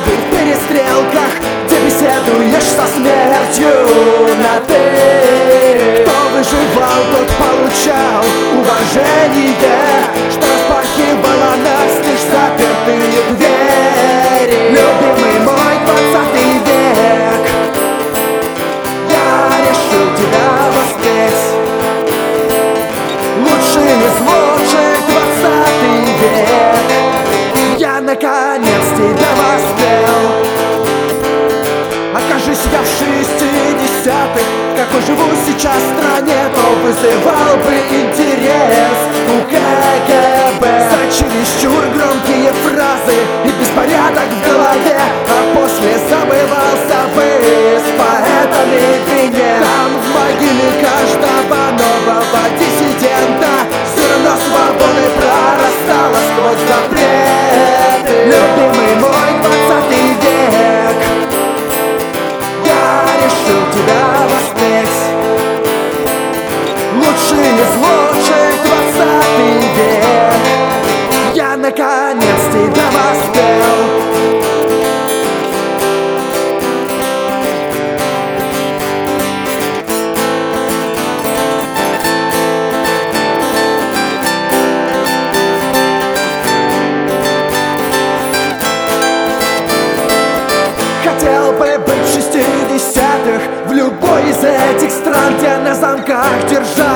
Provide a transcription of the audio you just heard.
Однажды в перестрелках, где беседуешь со смертью на «ты». Кто выживал, тот получал уважение, что распахивало настежь запертые двери. Любимый мой 20 век, я решил тебя воспеть. Лучший из лучших 20 век, я наконец тебя воспел. Окажись я в 60-х, какой живу сейчас в стране, то вызывал бы интерес у КГБ за чересчур громкие фразы и беспорядок в голове, а после забывался бы с поэтами пример. Там в могиле каждого нового диссидента зерно свободы прорастало сквозь запреты. Любимый мой 20 век, я решил тебя воспеть. Лучший из лучших 20 век, я наконец тебя воспел. Хотел бы быть в 60-х, в любой из этих стран, где на замках держат